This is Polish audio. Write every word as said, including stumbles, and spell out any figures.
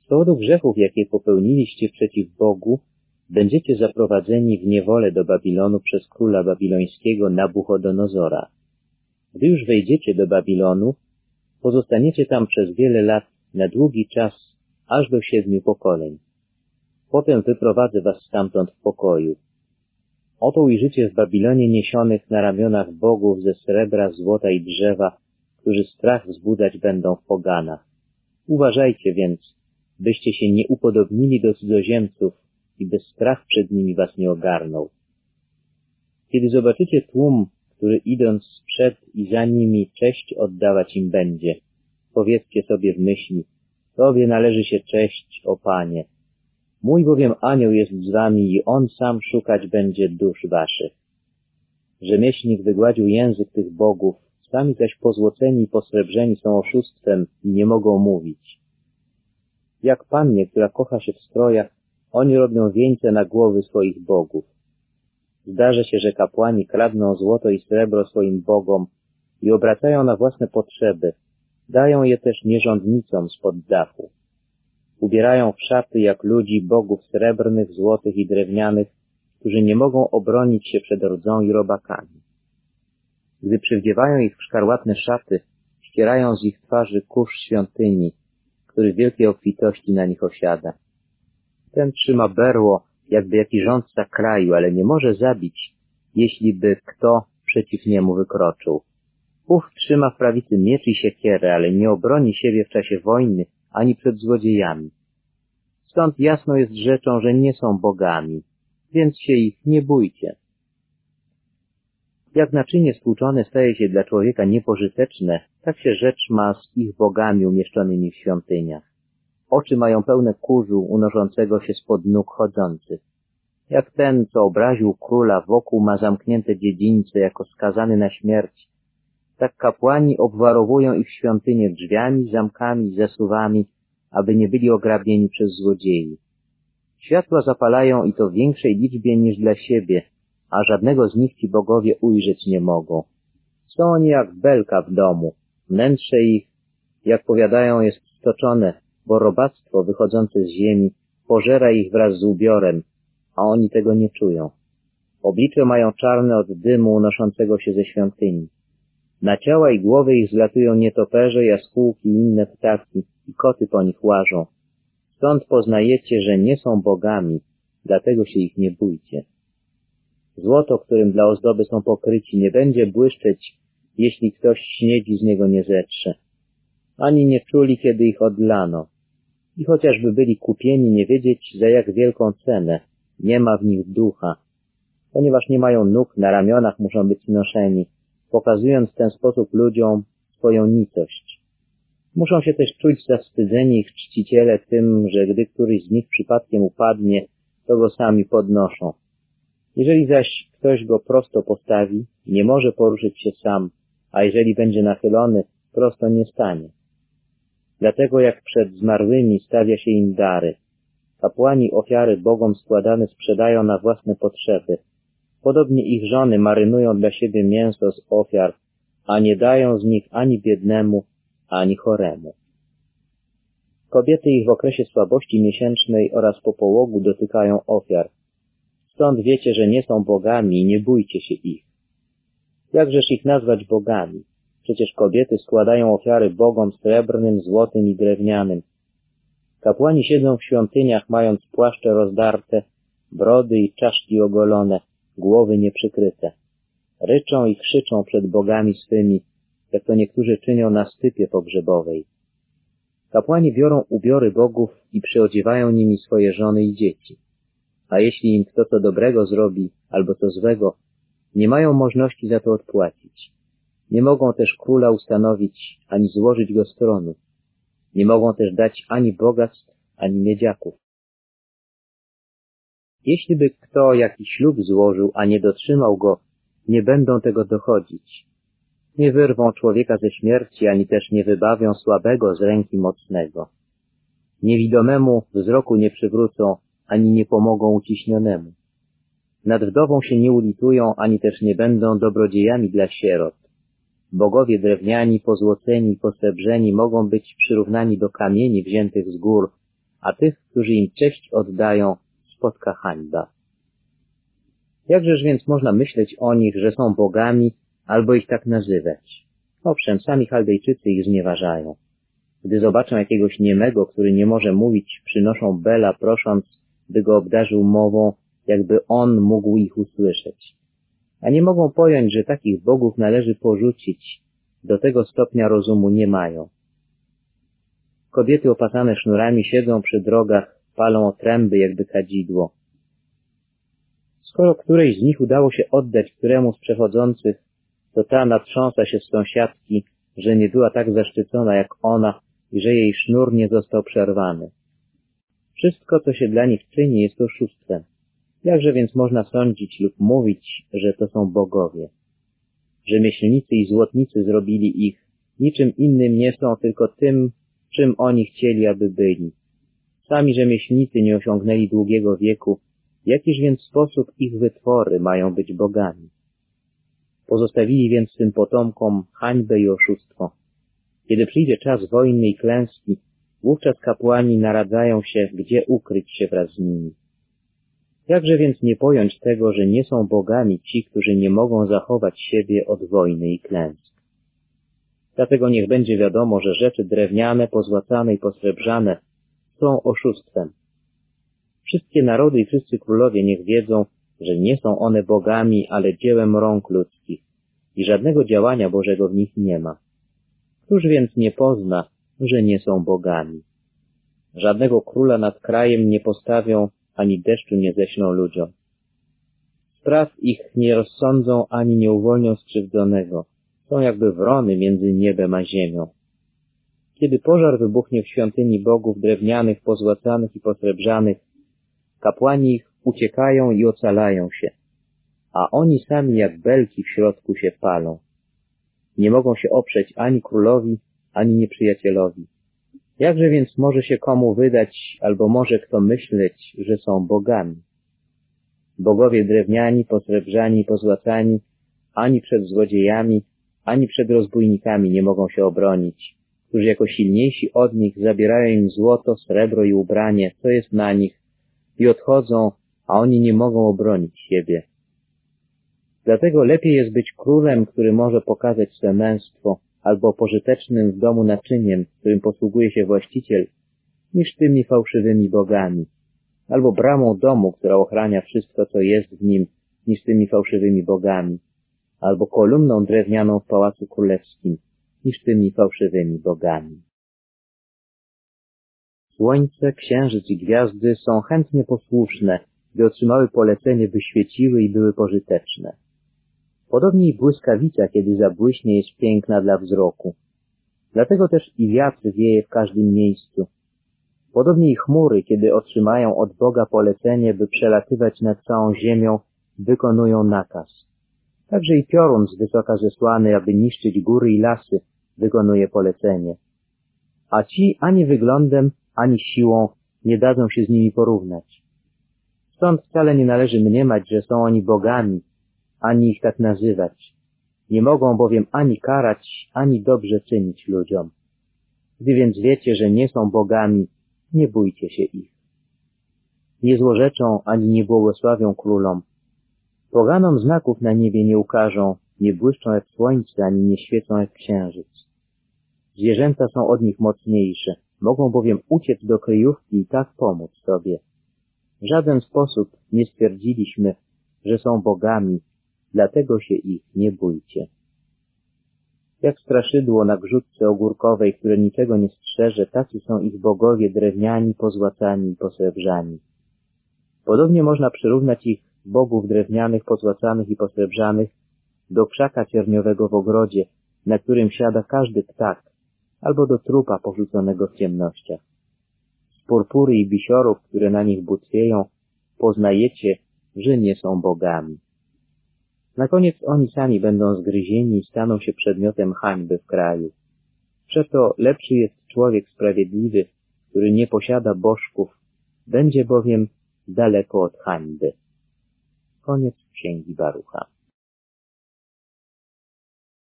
Z powodu grzechów, jakie popełniliście przeciw Bogu, będziecie zaprowadzeni w niewolę do Babilonu przez króla babilońskiego Nabuchodonozora. Gdy już wejdziecie do Babilonu, pozostaniecie tam przez wiele lat, na długi czas, aż do siedmiu pokoleń. Potem wyprowadzę was stamtąd w pokoju. Oto ujrzycie w Babilonie niesionych na ramionach bogów ze srebra, złota i drzewa, którzy strach wzbudzać będą w poganach. Uważajcie więc, byście się nie upodobnili do cudzoziemców i by strach przed nimi was nie ogarnął. Kiedy zobaczycie tłum, który idąc przed i za nimi cześć oddawać im będzie, powiedzcie sobie w myśli, Tobie należy się cześć, o Panie. Mój bowiem anioł jest z wami i on sam szukać będzie dusz waszych. Rzemieślnik wygładził język tych bogów, sami zaś pozłoceni i posrebrzeni są oszustwem i nie mogą mówić. Jak pannie, która kocha się w strojach, oni robią wieńce na głowy swoich bogów. Zdarza się, że kapłani kradną złoto i srebro swoim bogom i obracają na własne potrzeby, dają je też nierządnicom spod dachu. Ubierają w szaty jak ludzi bogów srebrnych, złotych i drewnianych, którzy nie mogą obronić się przed rdzą i robakami. Gdy przywdziewają ich w szkarłatne szaty, ścierają z ich twarzy kurz świątyni, który w wielkiej obfitości na nich osiada. Ten trzyma berło, jakby jaki rządca kraju, ale nie może zabić, jeśli by kto przeciw niemu wykroczył. Ów trzyma w prawicy miecz i siekierę, ale nie obroni siebie w czasie wojny, ani przed złodziejami. Stąd jasno jest rzeczą, że nie są bogami, więc się ich nie bójcie. Jak naczynie stłuczone staje się dla człowieka niepożyteczne, tak się rzecz ma z ich bogami umieszczonymi w świątyniach. Oczy mają pełne kurzu unoszącego się spod nóg chodzących. Jak ten, co obraził króla, wokół ma zamknięte dziedzińce jako skazany na śmierć, tak kapłani obwarowują ich świątynię drzwiami, zamkami, zasuwami, aby nie byli ograbieni przez złodziei. Światła zapalają i to w większej liczbie niż dla siebie, a żadnego z nich ci bogowie ujrzeć nie mogą. Są oni jak belka w domu, wnętrze ich, jak powiadają, jest stoczone, bo robactwo wychodzące z ziemi pożera ich wraz z ubiorem, a oni tego nie czują. Oblicze mają czarne od dymu unoszącego się ze świątyni. Na ciała i głowy ich zlatują nietoperze, jaskółki i inne ptaki i koty po nich łażą. Stąd poznajecie, że nie są bogami, dlatego się ich nie bójcie. Złoto, którym dla ozdoby są pokryci, nie będzie błyszczeć, jeśli ktoś śniegi z niego nie zetrze. Ani nie czuli, kiedy ich odlano. I chociażby byli kupieni, nie wiedzieć, za jak wielką cenę, nie ma w nich ducha. Ponieważ nie mają nóg, na ramionach muszą być noszeni, pokazując w ten sposób ludziom swoją nicość. Muszą się też czuć zawstydzeni ich czciciele tym, że gdy któryś z nich przypadkiem upadnie, to go sami podnoszą. Jeżeli zaś ktoś go prosto postawi, nie może poruszyć się sam, a jeżeli będzie nachylony, prosto nie stanie. Dlatego jak przed zmarłymi stawia się im dary. Kapłani ofiary bogom składane sprzedają na własne potrzeby. Podobnie ich żony marynują dla siebie mięso z ofiar, a nie dają z nich ani biednemu, ani choremu. Kobiety ich w okresie słabości miesięcznej oraz po połogu dotykają ofiar. Stąd wiecie, że nie są bogami i nie bójcie się ich. Jakżeż ich nazwać bogami? Przecież kobiety składają ofiary bogom srebrnym, złotym i drewnianym. Kapłani siedzą w świątyniach, mając płaszcze rozdarte, brody i czaszki ogolone, głowy nieprzykryte. Ryczą i krzyczą przed bogami swymi, jak to niektórzy czynią na stypie pogrzebowej. Kapłani biorą ubiory bogów i przyodziewają nimi swoje żony i dzieci. A jeśli im kto co dobrego zrobi, albo co złego, nie mają możliwości za to odpłacić. Nie mogą też króla ustanowić, ani złożyć go z tronu. Nie mogą też dać ani bogactw, ani miedziaków. Jeśli by kto jakiś ślub złożył, a nie dotrzymał go, nie będą tego dochodzić. Nie wyrwą człowieka ze śmierci, ani też nie wybawią słabego z ręki mocnego. Niewidomemu wzroku nie przywrócą, ani nie pomogą uciśnionemu. Nad wdową się nie ulitują, ani też nie będą dobrodziejami dla sierot. Bogowie drewniani, pozłoceni i posrebrzeni mogą być przyrównani do kamieni wziętych z gór, a tych, którzy im cześć oddają, spotka hańba. Jakżeż więc można myśleć o nich, że są bogami, albo ich tak nazywać? Owszem, sami Chaldejczycy ich znieważają. Gdy zobaczą jakiegoś niemego, który nie może mówić, przynoszą Bela, prosząc, by go obdarzył mową, jakby on mógł ich usłyszeć. A nie mogą pojąć, że takich bogów należy porzucić, do tego stopnia rozumu nie mają. Kobiety opasane sznurami siedzą przy drogach, palą otręby jakby kadzidło. Skoro którejś z nich udało się oddać któremu z przechodzących, to ta natrząsa się z sąsiadki, że nie była tak zaszczycona jak ona i że jej sznur nie został przerwany. Wszystko, co się dla nich czyni, jest oszustwem. Jakże więc można sądzić lub mówić, że to są bogowie? Rzemieślnicy i złotnicy zrobili ich, niczym innym nie są, tylko tym, czym oni chcieli, aby byli. Sami rzemieślnicy nie osiągnęli długiego wieku, w jakiż więc sposób ich wytwory mają być bogami? Pozostawili więc swym potomkom hańbę i oszustwo. Kiedy przyjdzie czas wojny i klęski, wówczas kapłani naradzają się, gdzie ukryć się wraz z nimi. Jakże więc nie pojąć tego, że nie są bogami ci, którzy nie mogą zachować siebie od wojny i klęsk? Dlatego niech będzie wiadomo, że rzeczy drewniane, pozłacane i posrebrzane są oszustwem. Wszystkie narody i wszyscy królowie niech wiedzą, że nie są one bogami, ale dziełem rąk ludzkich i żadnego działania Bożego w nich nie ma. Któż więc nie pozna, że nie są bogami? Żadnego króla nad krajem nie postawią, ani deszczu nie ześlą ludziom. Spraw ich nie rozsądzą, ani nie uwolnią skrzywdzonego. Są jakby wrony między niebem a ziemią. Kiedy pożar wybuchnie w świątyni bogów drewnianych, pozłacanych i posrebrzanych, kapłani ich uciekają i ocalają się, a oni sami jak belki w środku się palą. Nie mogą się oprzeć ani królowi, ani nieprzyjacielowi. Jakże więc może się komu wydać, albo może kto myśleć, że są bogami? Bogowie drewniani, posrebrzani i pozłacani, ani przed złodziejami, ani przed rozbójnikami nie mogą się obronić, którzy jako silniejsi od nich zabierają im złoto, srebro i ubranie, co jest na nich, i odchodzą, a oni nie mogą obronić siebie. Dlatego lepiej jest być królem, który może pokazać swe męstwo, albo pożytecznym w domu naczyniem, którym posługuje się właściciel, niż tymi fałszywymi bogami, albo bramą domu, która ochrania wszystko, co jest w nim, niż tymi fałszywymi bogami, albo kolumną drewnianą w pałacu królewskim, niż tymi fałszywymi bogami. Słońce, księżyc i gwiazdy są chętnie posłuszne, gdy otrzymały polecenie, by świeciły i były pożyteczne. Podobnie i błyskawica, kiedy zabłyśnie, jest piękna dla wzroku. Dlatego też i wiatr wieje w każdym miejscu. Podobnie i chmury, kiedy otrzymają od Boga polecenie, by przelatywać nad całą ziemią, wykonują nakaz. Także i piorun z wysoka zesłany, aby niszczyć góry i lasy, wykonuje polecenie. A ci ani wyglądem, ani siłą nie dadzą się z nimi porównać. Stąd wcale nie należy mniemać, że są oni bogami, ani ich tak nazywać. Nie mogą bowiem ani karać, ani dobrze czynić ludziom. Gdy więc wiecie, że nie są bogami, nie bójcie się ich. Nie złorzeczą, ani nie błogosławią królom. Poganom znaków na niebie nie ukażą, nie błyszczą jak słońce, ani nie świecą jak księżyc. Zwierzęta są od nich mocniejsze, mogą bowiem uciec do kryjówki i tak pomóc sobie. W żaden sposób nie stwierdziliśmy, że są bogami, dlatego się ich nie bójcie. Jak straszydło na grzudce ogórkowej, które niczego nie strzeże, tacy są ich bogowie drewniani, pozłacani i posrebrzani. Podobnie można przyrównać ich bogów drewnianych, pozłacanych i posrebrzanych do krzaka cierniowego w ogrodzie, na którym siada każdy ptak, albo do trupa porzuconego w ciemnościach. Z purpury i bisiorów, które na nich butwieją, poznajecie, że nie są bogami. Na koniec oni sami będą zgryzieni i staną się przedmiotem hańby w kraju. Przeto lepszy jest człowiek sprawiedliwy, który nie posiada bożków, będzie bowiem daleko od hańby. Koniec Księgi Barucha.